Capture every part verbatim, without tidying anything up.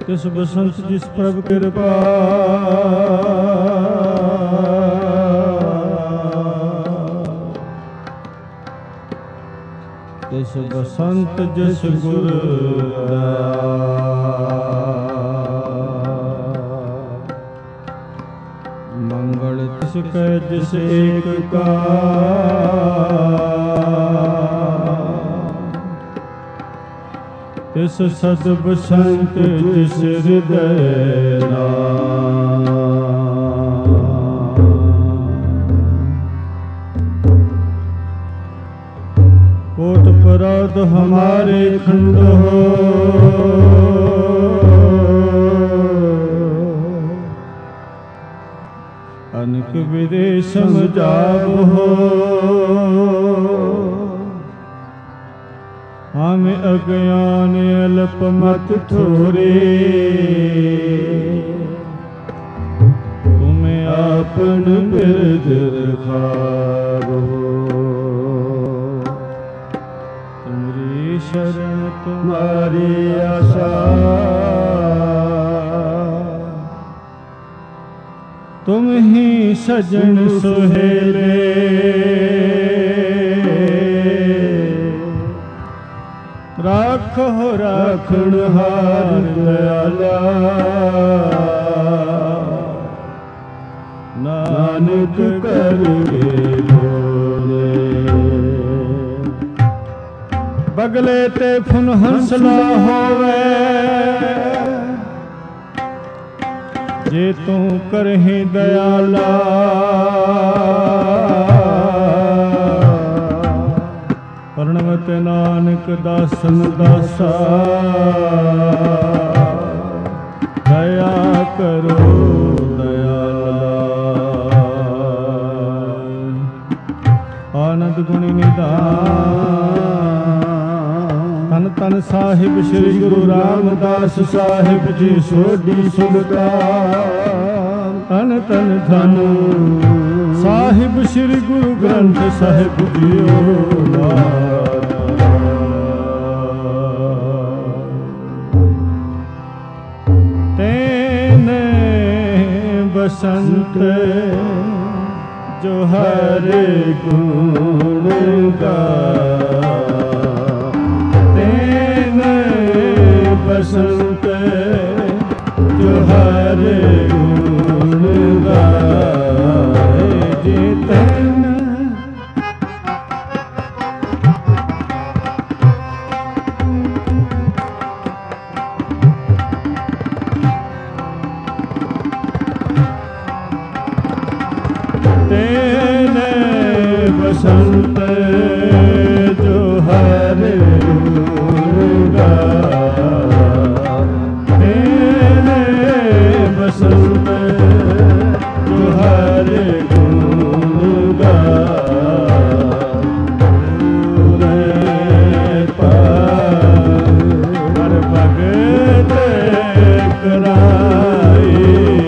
ਤਿਸ ਬਸੰਤ ਜਿਸ ਪ੍ਰਭ ਕਿਰਪਾ ਤਿਸ ਬਸੰਤ ਜਿਸ ਗੁਰ ਮੰਗਲ ਤਿਸ ਕੈ ਜਿਸ ਏਕ ਕਾ ਤਿਸ ਸਦ ਬਸੰਤ ਜਿਸ ਹਿਰਦੈ ਨਾਮ। ਕੋਟ ਪਰਾਧ ਹਮਾਰੇ ਖੰਡੋ ਅਨਕ ਵਿਦੇ ਸਮਝਾਵੋ ਹਮ ਅਗਿਆਨ ਅਲਪ ਮਤ ਥੋਰੇ ਤੁਮ ਆਪਨ ਬਿਰਦ ਰਖਾਵੋ। ਤੁਮਰੀ ਸ਼ਰਨ ਤੁਮਾਰੀ ਆਸ਼ਾ ਤੁਮ ਹੀ ਸਜਣ ਸੁਹੇਲੇ ਰਾਖੋ ਰਾਖਣ ਹਾਰ ਦਇਆਲਾ ਨਾਨਕ ਕਰਗੇ ਬੋਲੇ। ਬਗਲੇ ਤੇ ਫੁਨ ਹੰਸਲਾ ਹੋਵੇ ਜੇ ਤੂੰ ਕਰਹਿ ਦਇਆਲਾ ਪਰਣਵਤ ਨਾਨਕ ਦਾਸਨ ਦਾਸਾ ਦਇਆ ਕਰੋ ਦਇਆਲਾ। ਆਨੰਦ ਗੁਣੀ ਨਿਧਾਨ ਧੰਨ ਧੰਨ ਸਾਹਿਬ ਸ੍ਰੀ ਗੁਰੂ ਰਾਮਦਾਸ ਸਾਹਿਬ ਜੀ ਸੋਢੀ ਸੁਲਤਾਨ। ਧੰਨ ਧੰਨ ਧੰਨ ਸਾਹਿਬ ਸ੍ਰੀ ਗੁਰੂ ਗ੍ਰੰਥ ਸਾਹਿਬ ਜੀਓ। ਤੈਨੇ ਬਸੰਤ ਜੋ ਹਰ ਗੁਣ ਗਾ ਬਸੰਤ ਜੋ ਹਰ ਗੁਣ ਗਾਏ ਜੀ ਤਨ ਤੈਨੇ ਬਸੰਤ ਜੋ ਹਰ ਗੁਣ ਗਾਏ ਬਸੰਤ ਜੋ ਹਰ ਗੁਣ ਗਾਏ ਪਰ ਭਗਤ ਕਰਾਏ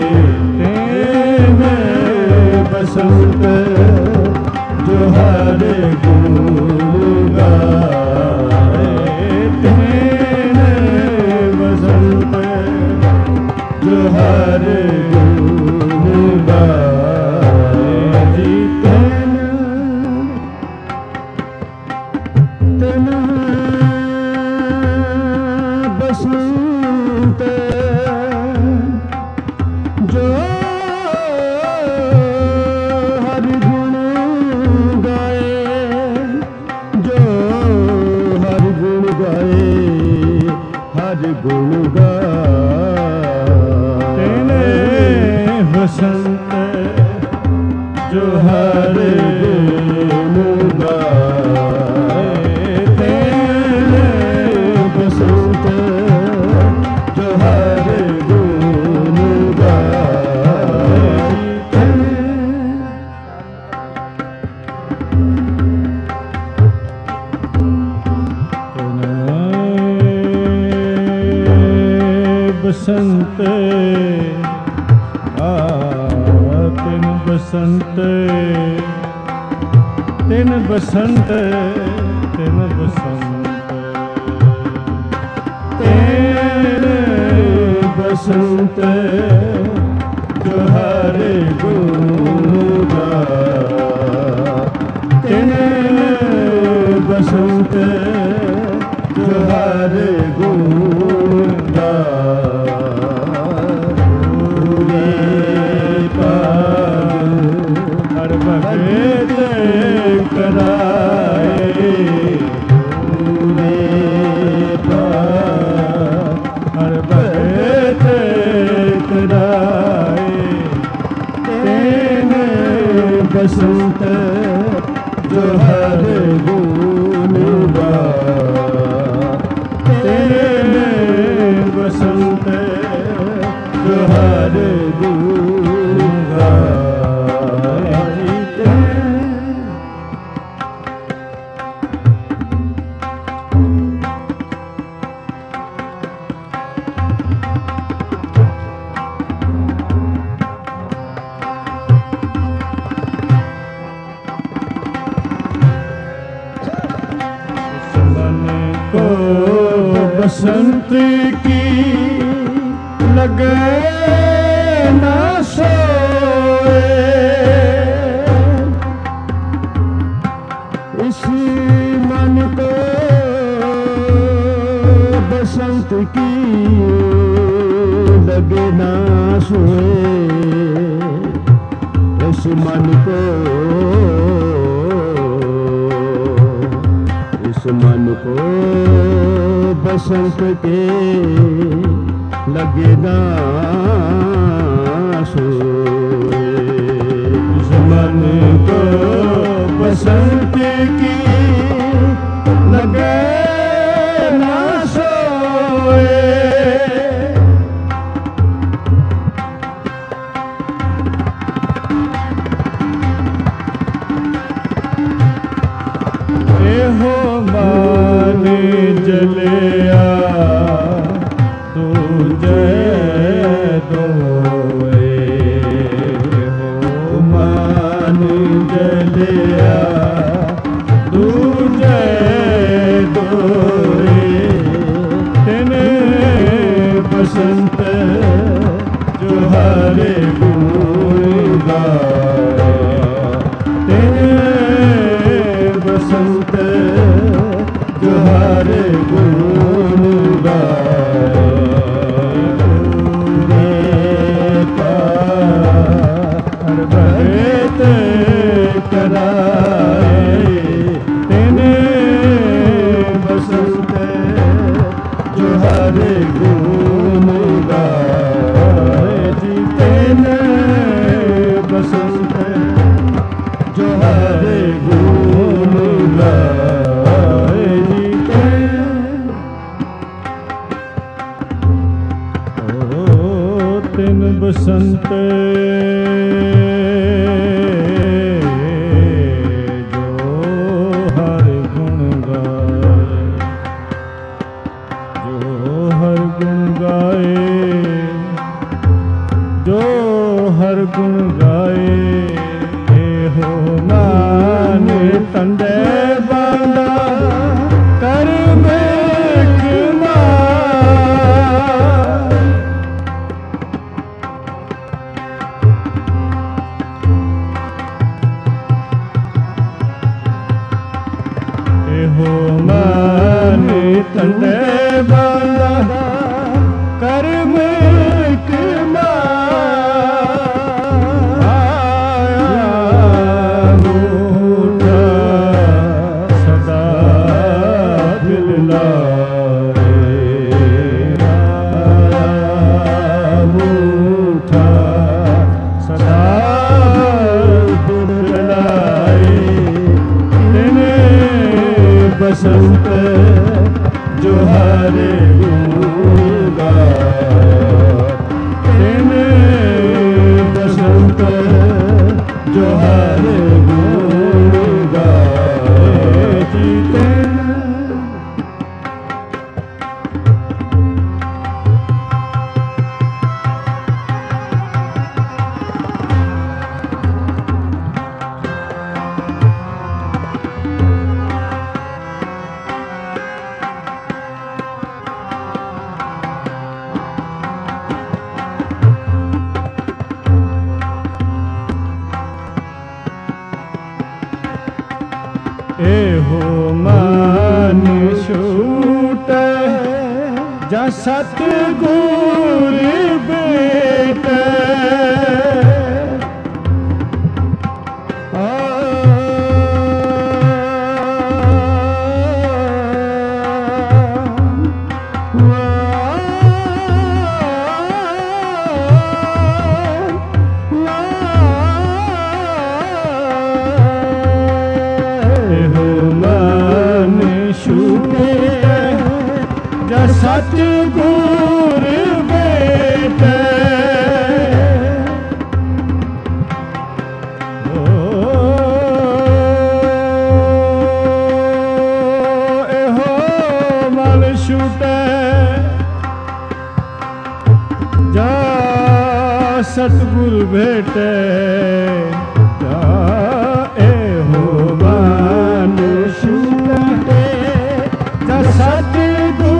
ਤੈਨੇ ਬਸੰਤ ਜੋ ਹਰ ਗੁਣ ਗਾਏ ਤੈਨੇ ਬਸੰਤ ਜੋ ਹਰ ਗੁਣ ਗਾਏ ਜੀ ਤੈਨ ਤੈਨ ਬਸੰਤ ਜੋ ਹਰ ਗੁਣ ਗਾਏ ਜੋ ਹਰ ਗੁਣ ਗਾਏ ਹਰ ਗੁਣ ਗਾਏ ਬਸੰਤ ਜੋ ਹਰ ਗੁਣ ਗਾਏ ਤੈਨੇ ਬਸੰਤ ਜੋ ਹਰ ਗੁਣ ਗਾਏ ਬਸੰਤ ਤਿਨ ਬਸੰਤ ਤਿਨ ਬਸੰਤ ਤਿਨ ਬਸੰਤ ਤਿਨ बसंत जो हर गुण गाए, बसंत जो हर गुण गाए, हर भगत कराए, हर भगत कराए, तेने बसंत जो हर गुण गाए, तेने बसंत जो हर गुण गाए। बसंत की लगे ना सोए, इसी मन को बसंत की लगे ना सोए, इस मन को, इस मन को बसंत के लगे ना सोए, इस मन को बसंत की लगे ना सोए, हो मान जलिया तुझे दोए, हो मान जलिया तुझे दोए, तेने बसंत जो हर गुण गाए, तेने बसंत जो हर गुण गाए, हर भगत कराए, तेने बसंत जो हर गुण गाए, तेने बसंत जो हर गुण गाए, ओ तिन बसंत जो हर गुण गाए, जो हर गुण गाए, जो हर गुण गाए, हो मान तंडे बांधा कर बेक मार, हो मान तंडे बांधा कर बेक बसंत जो हर गुण गाए, तेने बसंत जो हर गुण गाए, जीते एहो मन छूटे जा सतगुर बेटे सतगुर बेटे ओ एहो मन छूटे जा सतगुर बेटे जा एहो मन छूटे जा सतगुर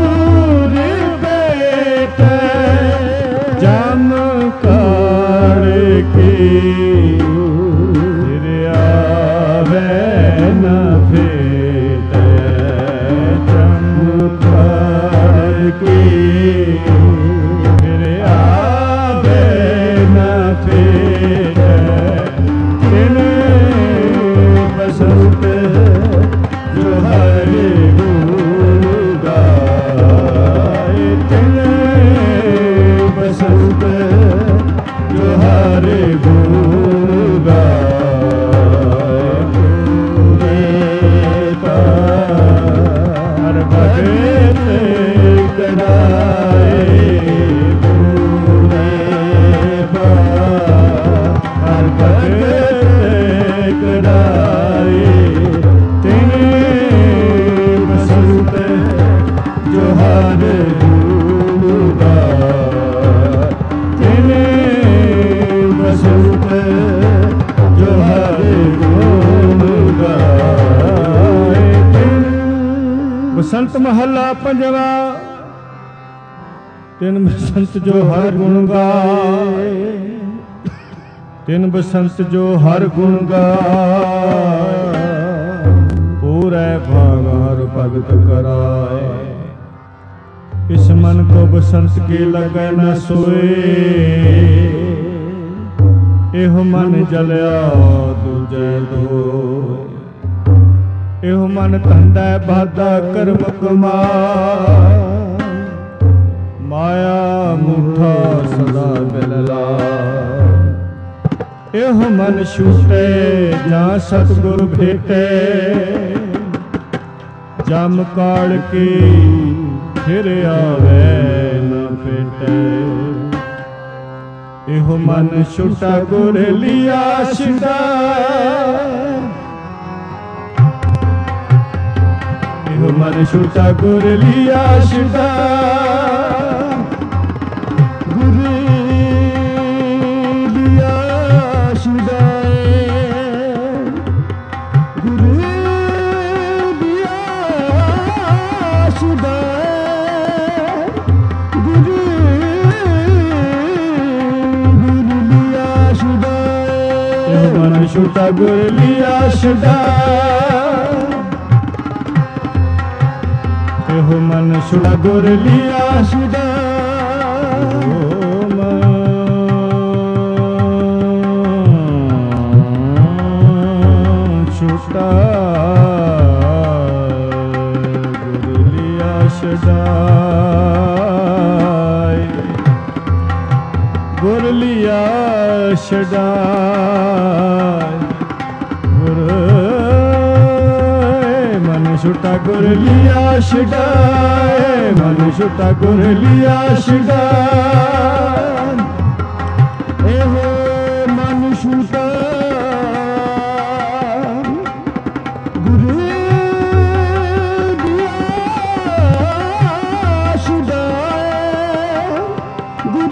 जम काड़ के फिर आवे न फेटे जम काड़ के फिर आवे न फेटे तिन बसंत जो हरे गुण गाए तिन बसंत जो हरे गुण गाए हर भगत कढ़ाए हर भगत कढ़ाए तेरे बसंत जो हरे गुण गाए बसंत जो हरे गुण गाए। बसंत महला पंजवा तिन बसंत जो हर गुण गाए तिन बसंत जो हर गुण गाए पूरे भाग हर भगत कराए इस मन को बसंत के लगे न सोए एहो मन जलिया दूजे दो एहो मन धंधा बाधा कर्म कमाए माया मुठा सदा बिलला एहो मन छूटे जा सतगुर भेटे जम काड़ के फिर आवे न फेटे एहो मन छूटा गुर लिया छिड़ा एहो मन छूटा गुर लिया छिड़ा गुर लिया छिड़ा गुर लिया छिड़ा मन छूटा गुर लिया छिड़ा एहो मन छूटा गुर लिया छिड़ा छूटा गुर लिया छिड़ा गुर लिया छिड़ा छूटा गुर लिया छिड़ा मन छूटा गुर लिया छिड़ा एहो मन छूटा गुर लिया छिड़ा गुर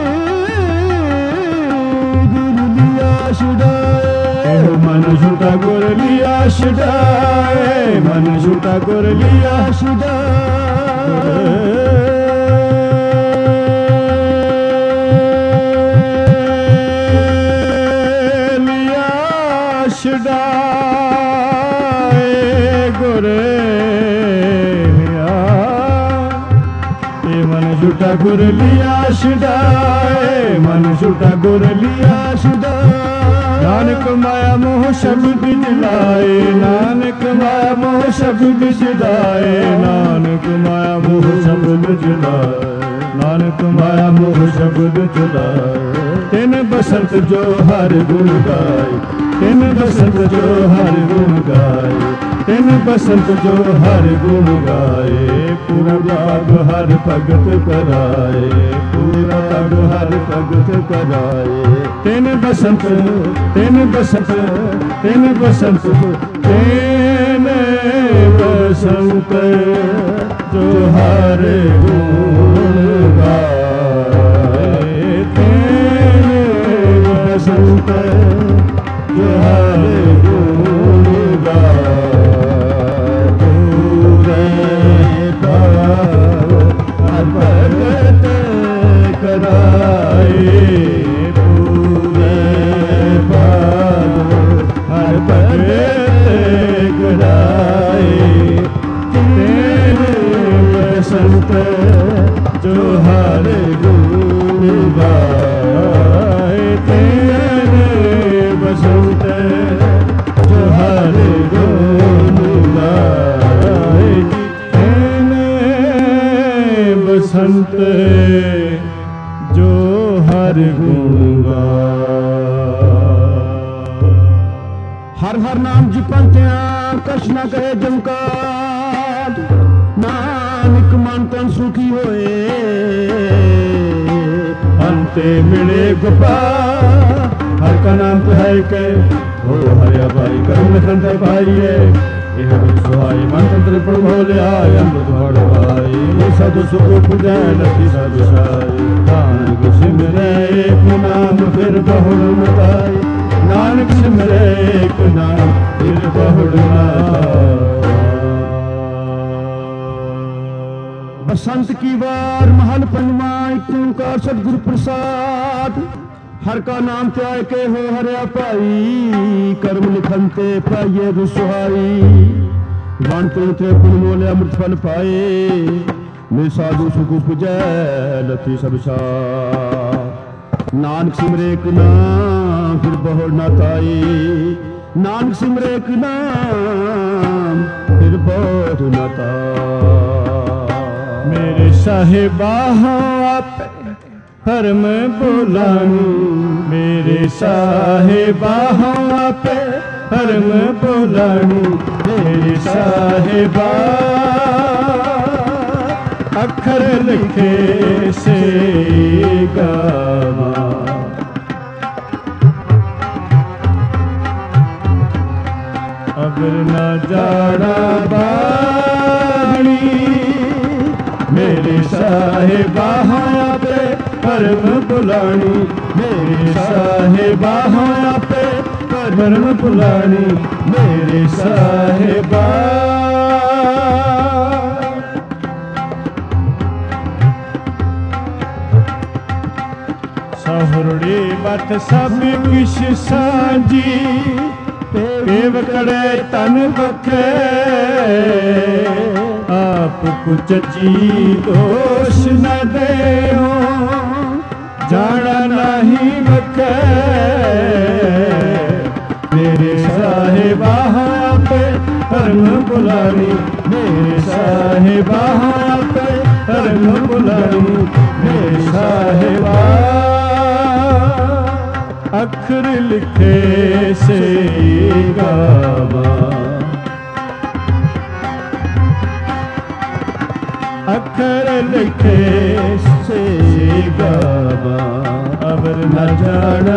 गुर लिया छिड़ा एहो मन छूटा गुर लिया छिड़ा मन छूटा गुर लिया छिड़ा लिया छिड़ा गुर लिया छुड़ाए, मन झूठा गुर लिया छुड़ाए। नानक माया मोह शब्द जलाए, नानक माया मोह शब्द जलाए, नानक माया मोह शब्द जलाए, नानक माया मोह शब्द जलाए। तिन बसंत जो हर गुण गाए, तिन बसंत जो हर गुण गाए, तिन बसंत जो हर गुण गाए। पूरा भाग हर भगत कराए, पूरा भाग हर भगत कराए। तिन बसंत तिन बसंत तिन बसंत तिन बसंत जो हर गुण गाए, तिन बसंत जो हर गुण गाए। भगत कराए, पूरे पाद हर भगत कराए। तेरे बसंत जो हर गुण गाए, तेरे बसंत जो हर गुण गाए। बसंत जो हर गुण गाए। हर हर नाम जपंत्या कछ न करे जमकार, नानक मन तन सुखी होए। अंते मिले गोपाल हर का नाम तो है के हो हरिया भाई कर्म खंड पाइए। यह सुहाई मन तंत्र प्रभोलिया अमृत भड़ भाई। सद सुख पुजै लखी सब साई, नानक सिमरे एक नाम फिर बहुड़ मताई। नानक सिमरे एक नाम फिर बहुड़ मताई। बसंत की बार महल पंजवा एक ओंकार सतगुरु प्रसाद। हर का नाम त्याग के हो हरिया भाई, कर्म लिखन ते पाइए रुसवाई। वन ते पुन मोले अमृत फल पाए, मेरे साधु सुख पुजै लथी सब साथ। नानक सिमरे एक नाम फिर बहुड़ न ताई, नानक सिमरे एक नाम फिर बहुड़ न ताई। मेरे साहिबा आप हरम बोलानी, मेरे साहिबा पे हरम बोलानी। मेरे साहिबा अखर लिखे से गावा, अगर न जाना बाणी। मेरे साहिबा पे परम बुलानी, मेरे साहिबा पे परम बुलानी। मेरे साहिबा सहुरड़ी बत सब किश सांझी, पेव कड़े तन बखे। आप कुछ जी दोष न देओ, जाना नहीं बखे। मेरे साहिबा पे परम बुलानी, मेरे साहिबा पे परम बुलानी। मेरे साहिबा अखर लिखे से गावा, अखर लिखे से गावा। अबर न जाना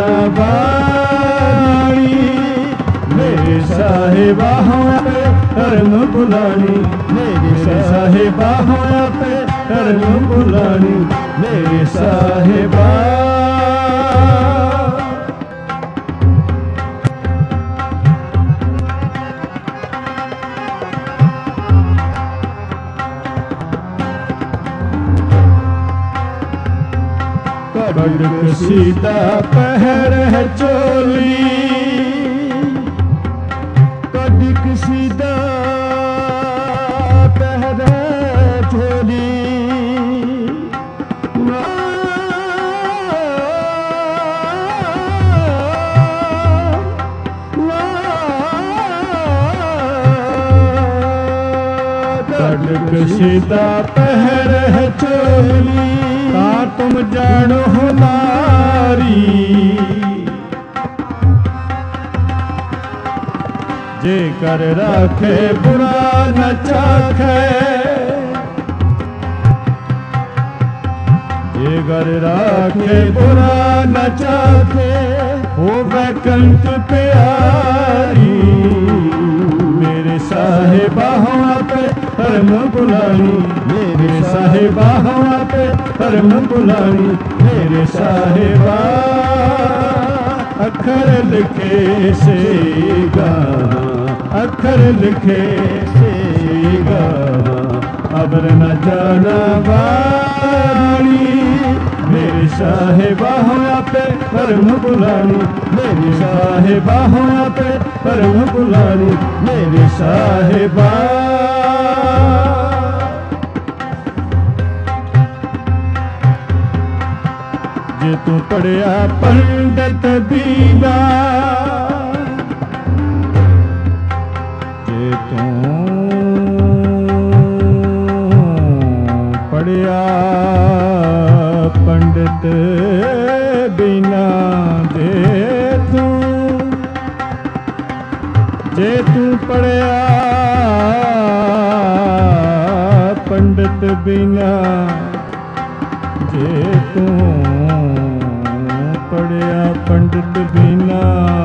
बाणी, मेरे साहिबा पे परम बुलानी। मेरे साहिबा पे परम बुलानी। मेरे साहिबा बड़क सीता पहर है चोली, कदिक सीता पहर है चोली। कशीदा पहर है चोली ता तुम जानो हमारी जे कर राखे बुरा न चाखे जे कर राखे बुरा न चाखे हो वैकंठ प्यारी मेरे साहिबा हुआ पे धर्म बुलानी मेरे साहिबा हुआ पे धर्म बुलानी मेरे साहिबा अखर लिखे से गाना अखर लिखे से गाना अबर न जाना वाणी मेरे साहिबा हुआ पे धर्म बुलानी मेरे साहिबा हुआ पे धर्म बुलानी मेरे साहिबा जे तू पढ़िया पंडित दीना जे तू पढ़िया पंडित बिना जे तू जे तू पढ़िया पंडित बिना जे तू पढ़िया पंडित बिना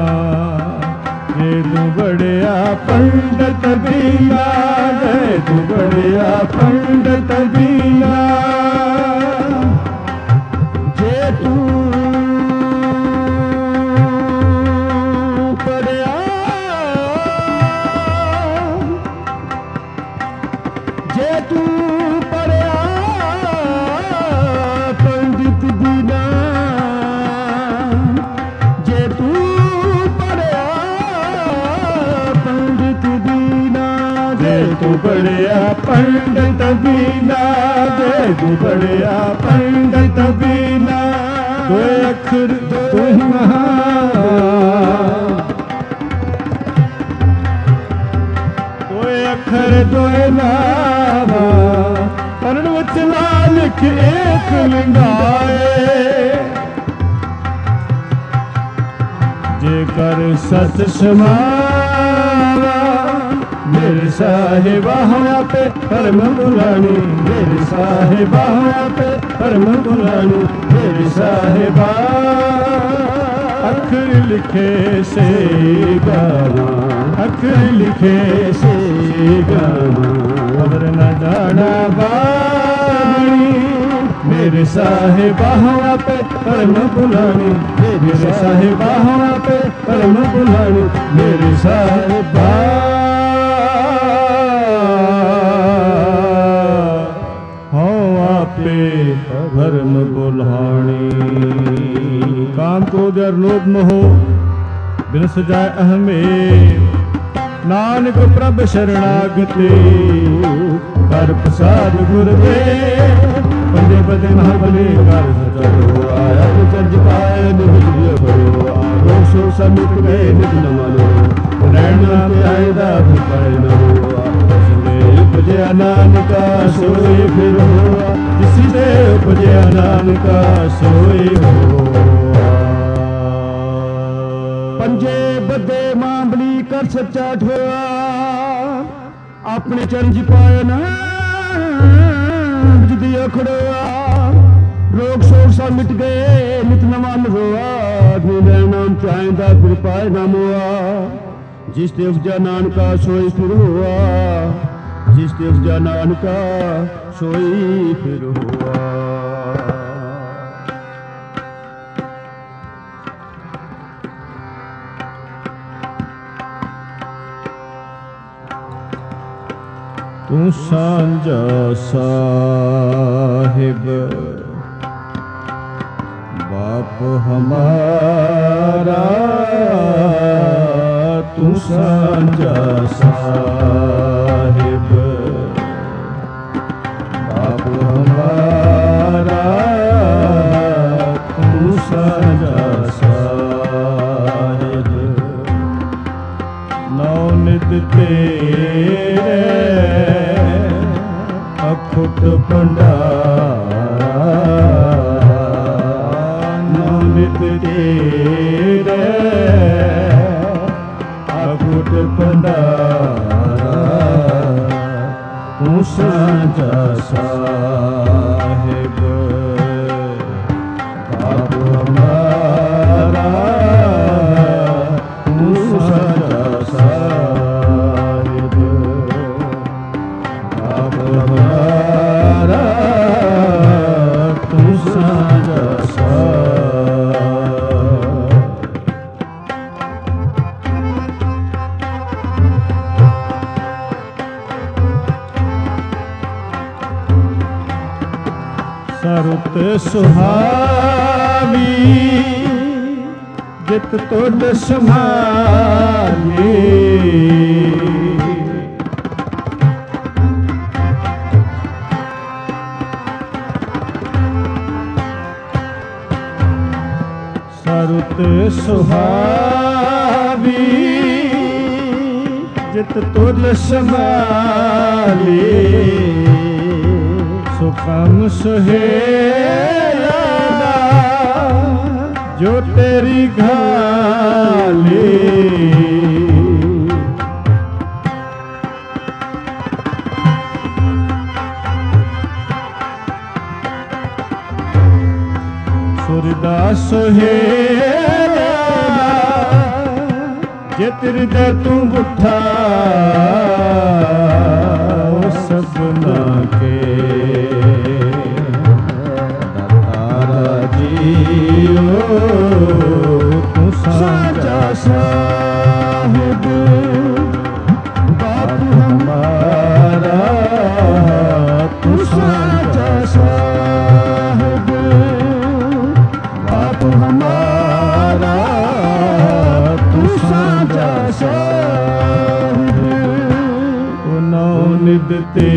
जे तू बढ़िया पंडित बिना जे तू बढ़िया पंडित बिना जे तू पढ़िया जे तू पढ़िया पंडित बिना जे तू पढ़िया पंडित बिना जे तू पढ़िया पंडित बिना जे तू पढ़िया पंडित बिना दो अखर दो महा दो अखर दो नावा पढ़न विच नानक एक लिंगाए जे कर सत समावा मेरे साहिबा हुआ पे धर्म बुलानी मेरे साहिबा हुआ पे धर्म बुलानी मेरे साहिबा अखर लिखे से गाना अखर लिखे से गाना खबर न जाना वाणी मेरे साहिबा हुआ पे धर्म बुलानी मेरे साहिबा हुआ पे धर्म बुलानी मेरे साहिबा धर्म बुलानी काम क्रोध और लोभ मोह बिनस जाए अहमे नानक प्रभ शरणागति कर प्रसाद गुरदे बंदे बदे महाबले कर सचो आया तो चर्ज पाए निभिय भयो रोग शोक समित गए निज न मानो नैना प्यायदा पाए न हुआ उपजया नानका सोई फिर हुआ जिसी से उपजया नानका सोई हुआ पंजे बदे मांबली कर सच्चा ठोया अपने चरण जी पाए ना जिदी खड़ोया रोग शोक सा मिट गए नित नवा रोआ मेरा नाम चाहता फिर पाए ना मोआ जिस ते उपजा नानका सोई फिर हुआ जिस ते उपजा नानका सोई फिर हुआ तू सांझा साहिब बाप हमारा तू सांझा साहिब बाप हमारा तू सांझा साहिब नौ नित तेरे सरुत सुहावी जित तुद समाली सरुत सुहावी जित तुद समाली सुखम सुहेला जो तेरी घाली सूरदास सुहेला जे तेरी दर तू उठा सबना के तू साचा साहिब बाप हमारा तू साचा साहिब बाप हमारा तू साचा साहिब नौ निद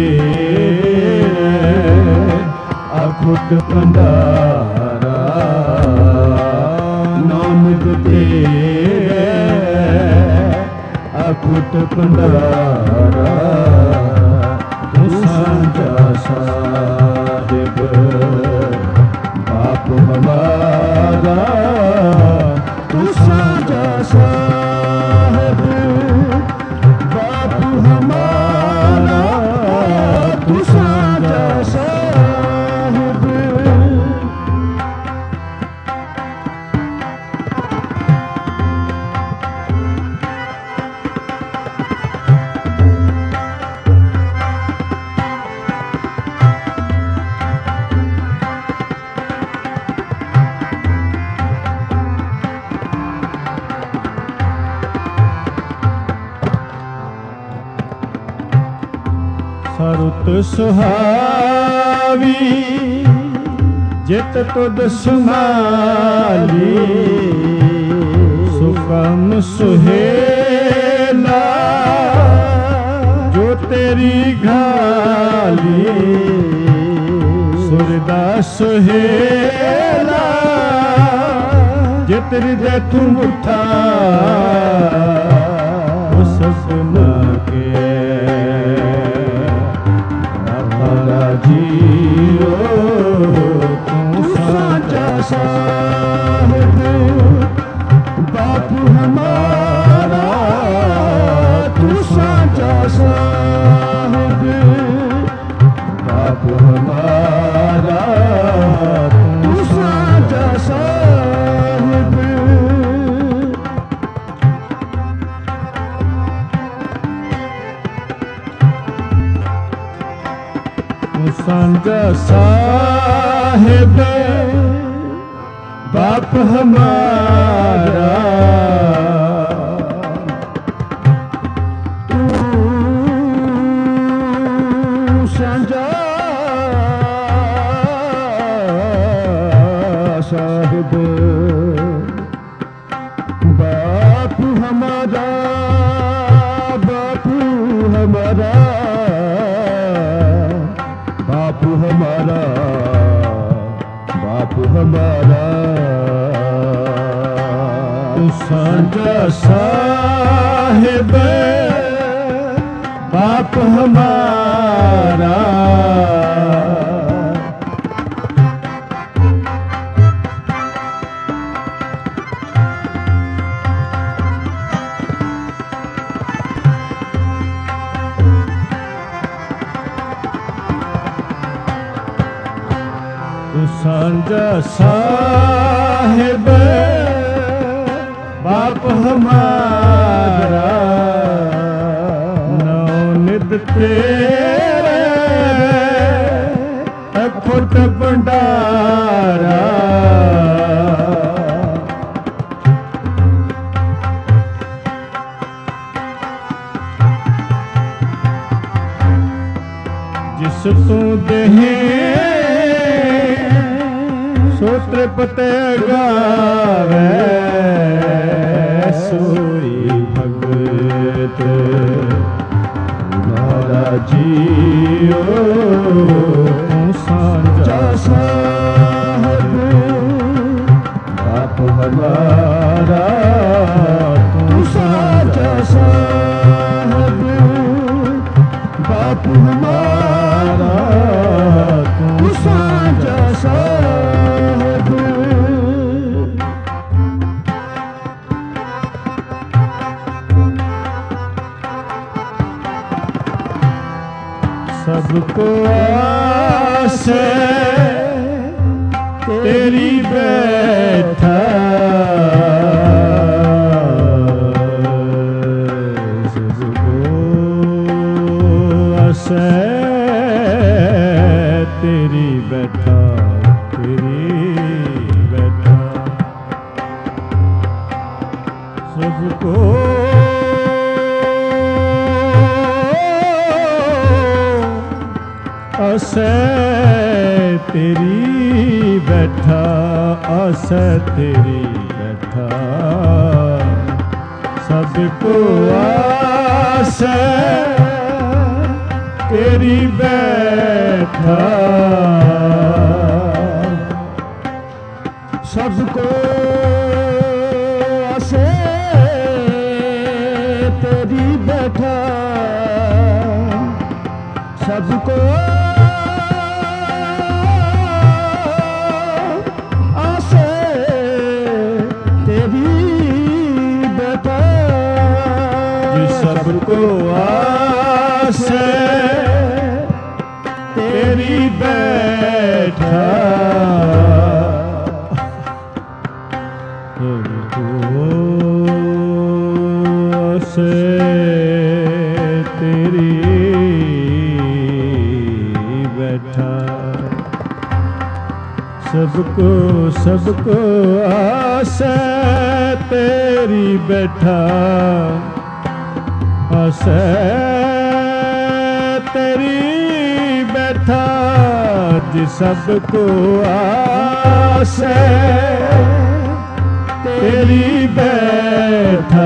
तेरे अखुट भंडारा नानक तेरे अखुट भंडारा तू साचा साहिब बाप हमारा तू साचा साहिब बाप हमारा तू साचा साहिब सरुत सुहावी जित तुद समाली सुखम सुहेला जो तेरी घाली सूरदास सुहेला जे तेरी दे तू उठा सपना के जियो तू साचा साहिब बाप हमारा तू साचा साहिब बाप हमारा तू साचा साहिब साचा साहिब बाप हमारा तू साचा साहिब बाप हमारा बाप हमारा बाप हमारा बाप हमारा तू साचा साहिब बाप हमारा साचा साहिब बाप हमारा नौ नित तेरे अखुट भंडारा जिस तू देहे पते गावे सोई भगत मारा जियो सांझा साहब बाप हमारा तू सांझा साहब बाप हमारा तू सांझा साहब। सबको आस तेरी बैठा सबको आस तेरी बैठा तेरी बैठा सबको आसे तेरी बैठा आसे तेरी बैठा सबको आसे तेरी बैठा सबको आसे तेरी बैठा सबको आसे तेरी बैठा सबको आसे तेरी बैठा सबको आसे तेरी बैठा सबको सबको आसे तेरी बैठा आसे तेरी बैठा जी सबको आसे तेरी बैठा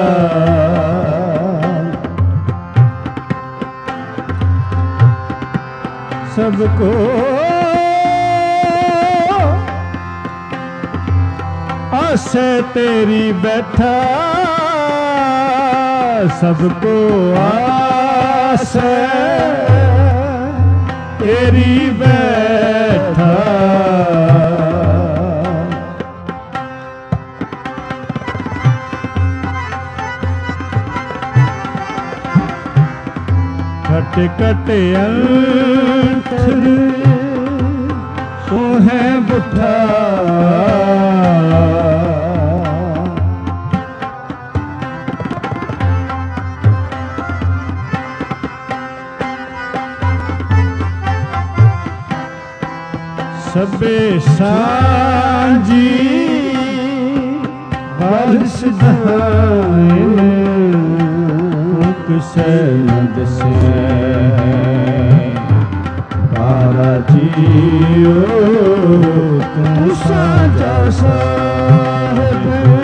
सबको आसे तेरी बैठा सबको आसे तेरी बैठा कट कट अंतर सोहे बुठा सबे सांझी बारिश जहां से नद से बारा जियो तू सांझा साहब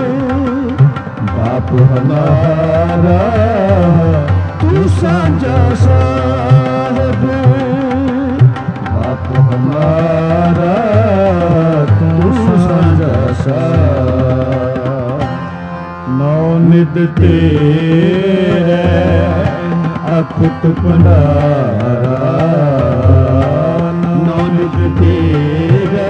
बाप हमारा तू सांझा साहब बाप हमारा तू सांझा साहब नौ निद तेरे अखुट भंडारा नौ निद तेरे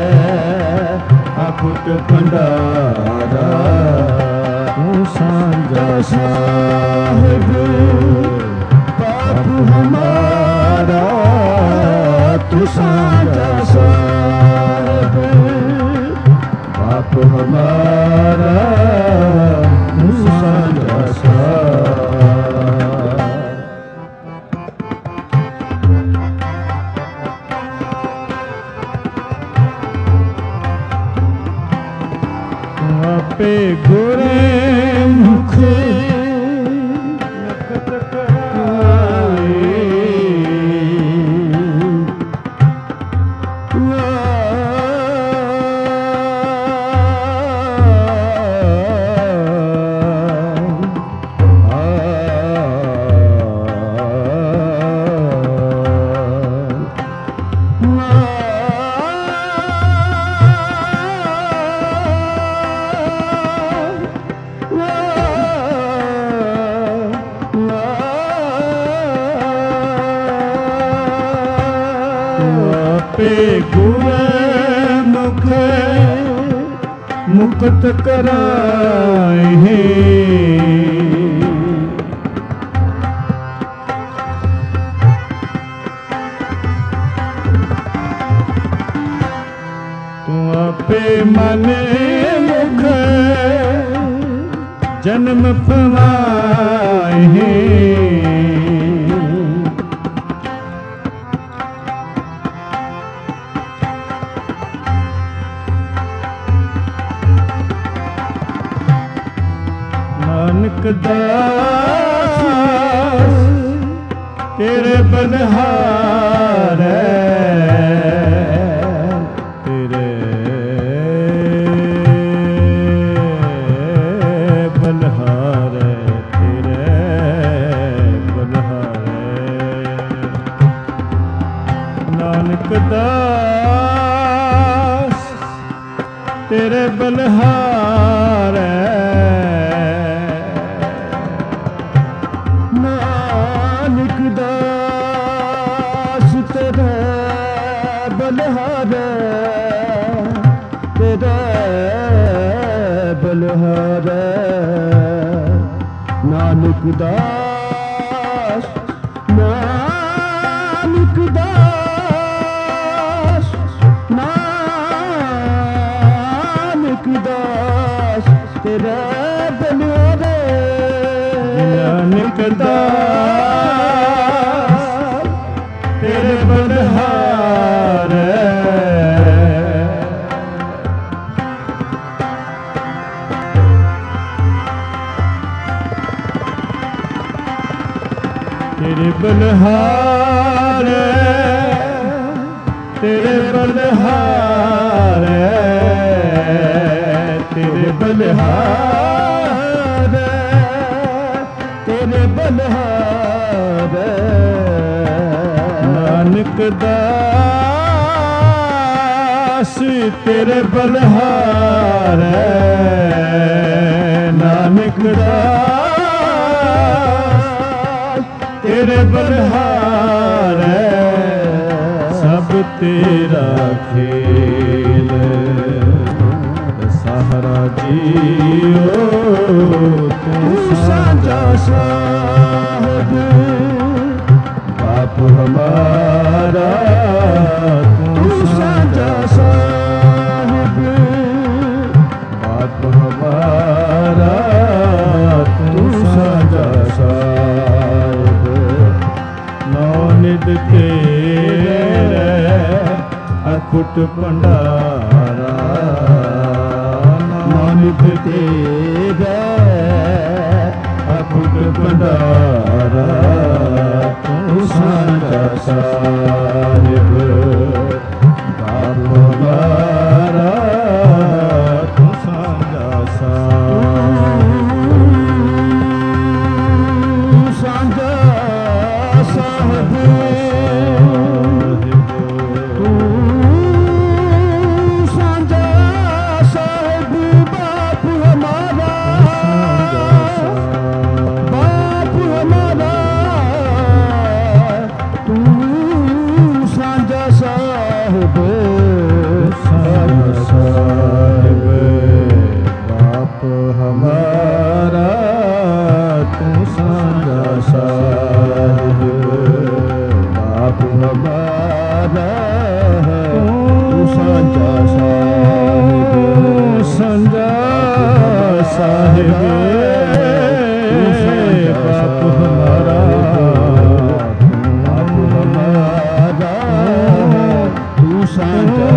अखुट भंडारा तू सांझा साहब बाप हमारा तू सांझा साहब बाप हमारा तू सांझा साहब आपे गोरे मुख मुक्त कराए। तू आपे माने मुख जन्म फवाए। नानक दास तेरे बलिहार तेरे बलिहार तेरे बलिहार। नानक दास तेरे बलिहार नानक दास नानक दास नानक दास तेरा बलिहारे। नानक दास तेरे बलिहारे। तेरे बलिहार तेरे बलिहार तेरे बलिहार तेरे बलिहार। नानक दास तेरे बलिहार। नानक दास तेरे बलिहार सब तेरा खेल सहारा जियो। तू साझा साहब बाप हमारा। तू साझा साहब बाप हमारा। तू साझा साहब निध तेरे अखुट भंडारा। नानक तेरे अखुट भंडारा। तू साझा साहिब बाप हमारा। तू साझा साहिब साझा साहिब साझा साहिब बाप हमारा। बाप हमारा तू साझा साहिब। साझा साहिब बाप हमारा। तू साझा साहिब बाप हमारा। तू साझा साहिब साझा साहिब बाप हमारा। बाप हमारा तू साझा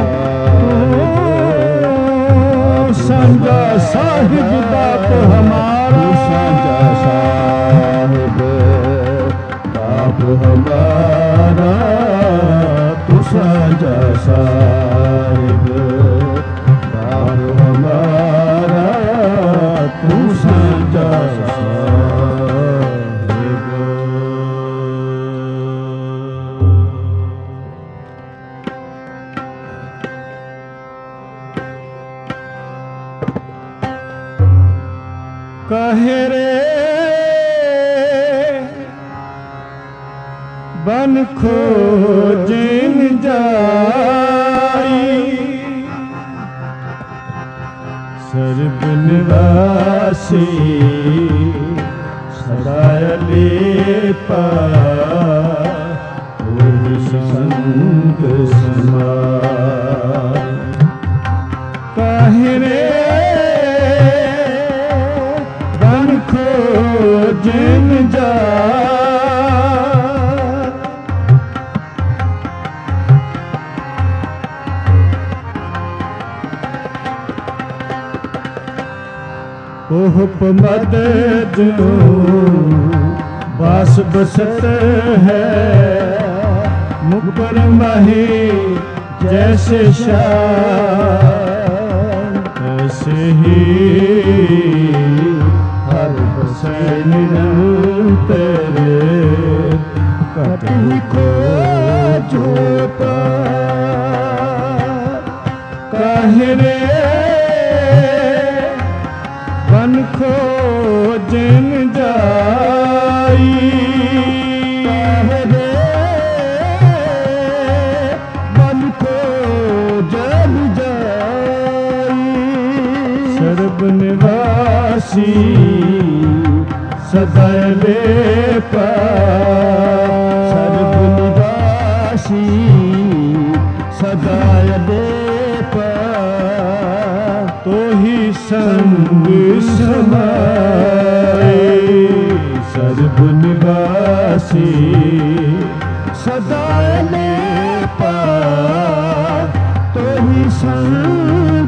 साहिब साझा साहिब बाप हमारा। साझा साहिब बाप हमारा। तू साझा साहिब बाप हमारा। तू साझा साहिब। कहे रे बन खोजन जाई निवासी सदा अलेपा ओहि संग समाय। काहे रे बन खोजन जाय, ओह पमद जो बास बसत है, मुकर माही जैसे शान, ऐसे ही हर बसे निरंतर कटि को जो पार। काहे रे बन खोजन जाई, काहे रे बन खोजन जाई। सर्ब निवासी सदा अलेपा, सर्ब निवासी सदा अलेपा तो ही संग समाए। सर्ब निवासी सदा अलेपा तो ही संग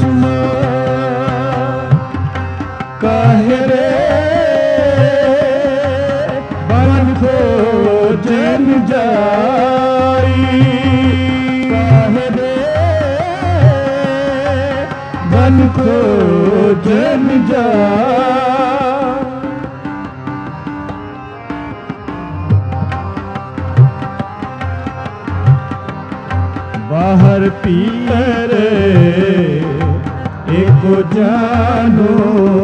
समाए। काहे रे बन खोजन जाई, काहे रे बन खोजन जाय। बाहर पीर एको जानो,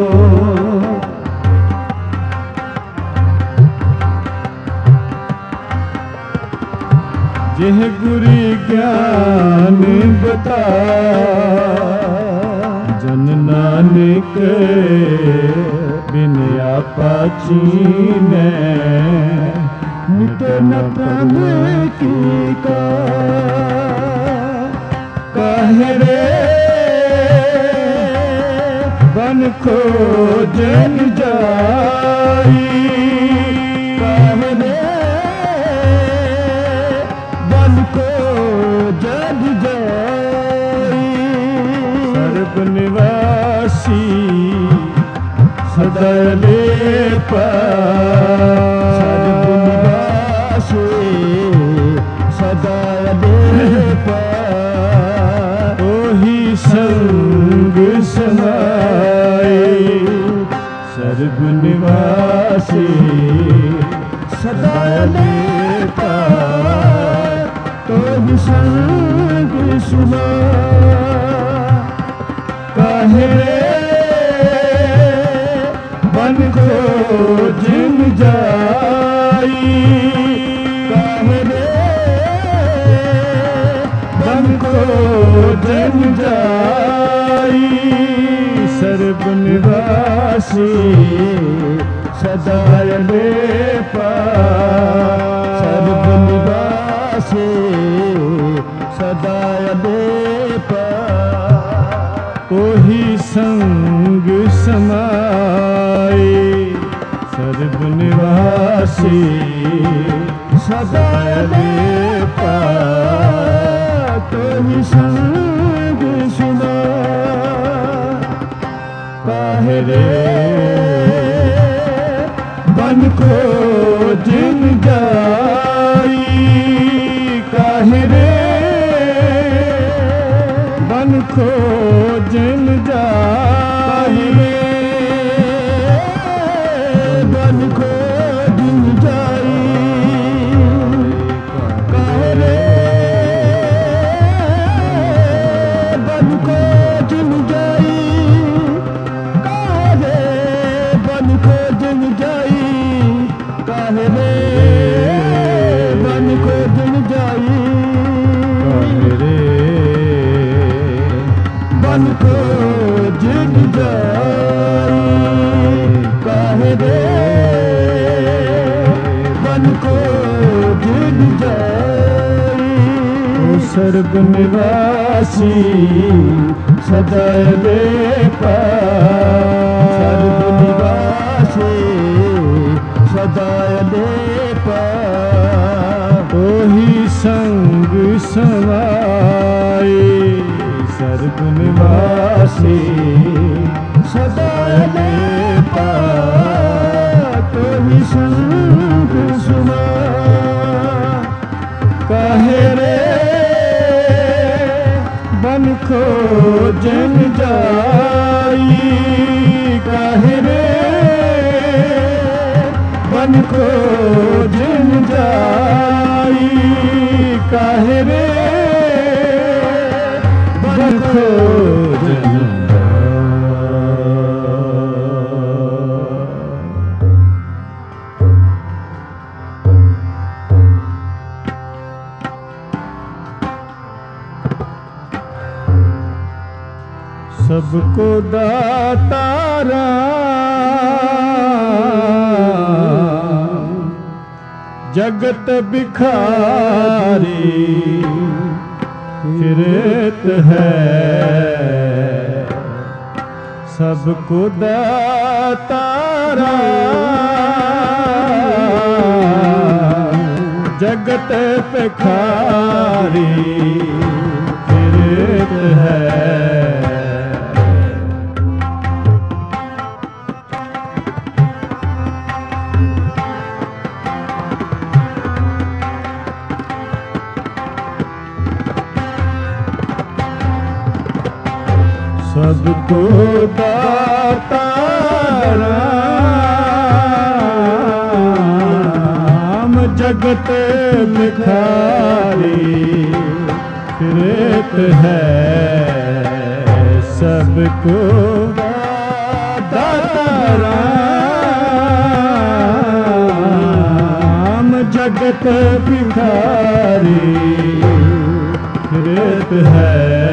जेह गुरी ज्ञान बता। जन नानक बिन आपा चीने, नित न प्रभ की का। काहे रे बन खोजन जाई, काहे रे बन खोजन जाई। सर्ब निवासी सदा अलेपा, सर्ब निवासी सदा अलेपा ओहि संग समाए। सर्ब निवासी सदा अलेपा तो ही संग समाए। काहे रे बन खोजन जाई, काहे रे बन खोजन जाई। सर्ब निवासी सदा अलेपा, सर्ब निवासी सदा अलेपा ओहि संग समाए। सर्ब निवासी सदा अलेपा तो ही संग समाए। काहे रे बन खोजन जाई, काहे रे बन खोजन जाई। बन खोजन जाई, काहे रे बन खोजन जाई, काहे रे बन खोजन जाई, काहे रे बन खोजन जाई, काहे रे बन खोजन जाई। सर्ब निवासी सदा दे पार सर्ब निवासी सदा दे पार ओही संग समाए सर्ब निवासी सदा दे पार ओही संग समाए काहे रे बन को जन जाई काहे रे बन को जन जाई काहे रे बन को जन सबको दाता राम जगत भिखारी फिरत है सबको दाता राम जगत भिखारी फिरत है सबको दाता राम जगत भिखारी फिरत है सबको दाता राम जगत भिखारी फिरत है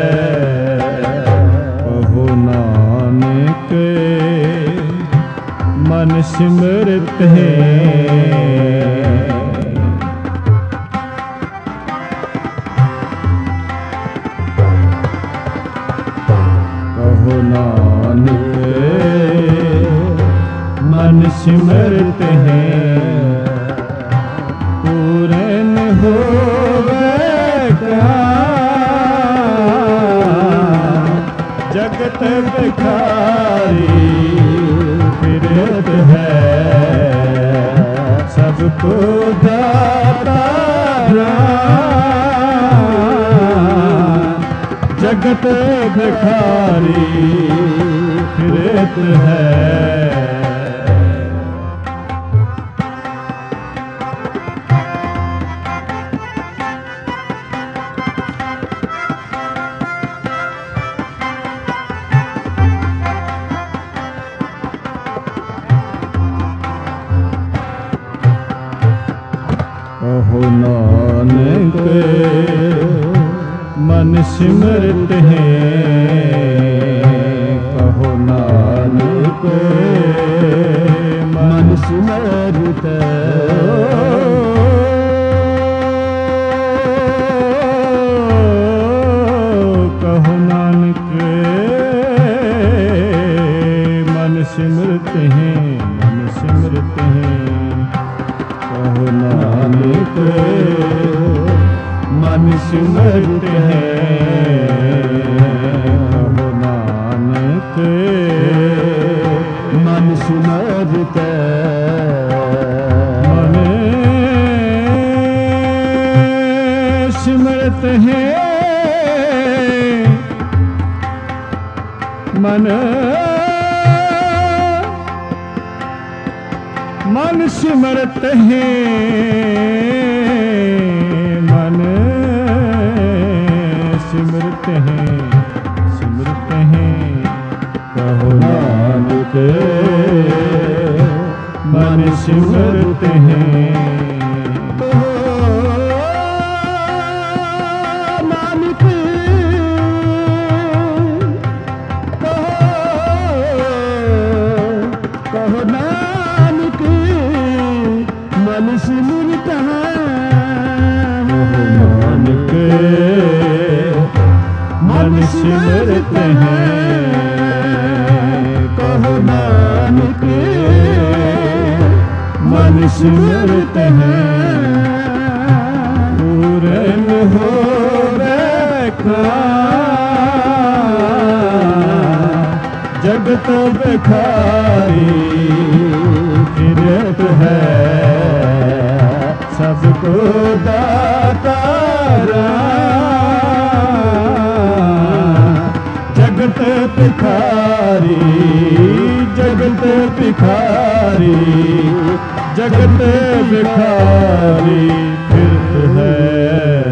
नानक मन सिमरत है कहो नानक मन सिमरत है पूरन होवे क्या जगत भिखारी फिरत है सबको दाता राम जगत भिखारी फिरत है कहो नानक मन सिमरत है कहो नानक मन सिमरत कहो नानक मन सिमरत है मन सिमरत है कहो नानक मन सिमरत है कहो नानक मन सिमरत मन सिमरत है मन मन सिमरत है मन सिमरत है सिमरत है कहो नानक मन सिमरत है नानक कहो नानक मन सिमरत है नानक सिमरते हैं। कहो नानक मन सिमरते हैं। पूरन हो बैठा जगत भिखारी फिरत है सबको दातारा। जगत भिखारी जगत भिखारी जगत भिखारी फिरत है।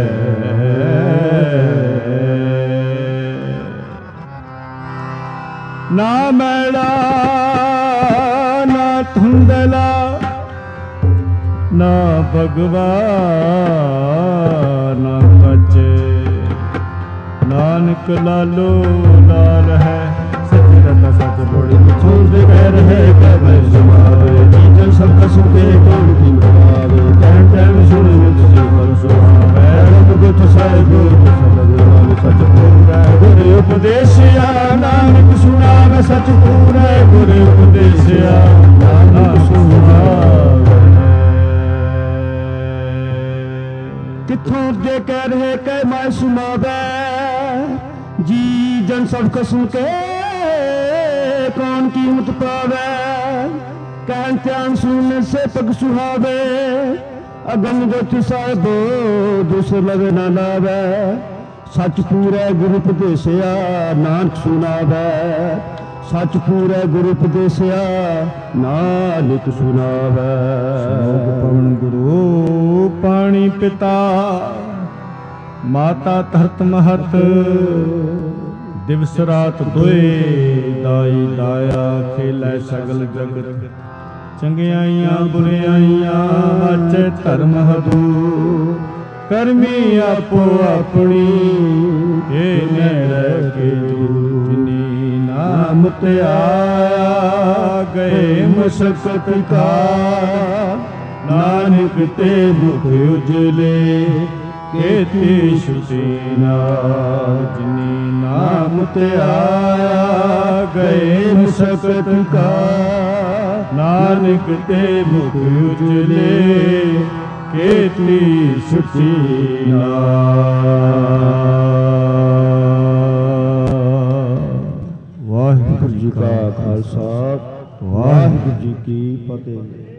ना मैला ना धुंधला ना भगवा ना कच्चे। नानक लालो लाल है सच रता सच बोली छोड़ दे कह रहे कह मैं समावे। चीजन सबका सुनते कौन की मरवावे। टाइम टाइम सुनने तुझे फल सुहावे। रब को तो साहिब को समझ सच पूरा गुरु उपदेशिया नानक सुनावे। सच पूरा गुरु उपदेशिया नानक सुनावे। किथों दे कह रहे कह मैं सुनावे। जी जन सबको सुन के कौन कीमत पावे। कहन ध्यान सुनने से पग सुहावे। अगम ज्योति साहिबो दूसरे लवे ना लावे। सच पूरा गुरु उपदेशिया नानक सुनावे। सच पूरा गुरु उपदेशिया नानक सुनावे। पवन गुरु पानी पिता माता धरत महत। दिवस रात दोए दाई दाया खेलै सगल जगत। चंगियाइयां बुरियाइयां वाचे धर्म हदूर। करमी आपो अपनी के नैर के जिनी नाम ते आया गए मशक्कत का। नानक ते मुख उजले केती शुचीना। जिनी नाम ते आया गए मशक्कत का। नानक ते मुख उजले केती शुचीना। वाहिगुरु जी का खालसा वाहिगुरु जी की फतेह।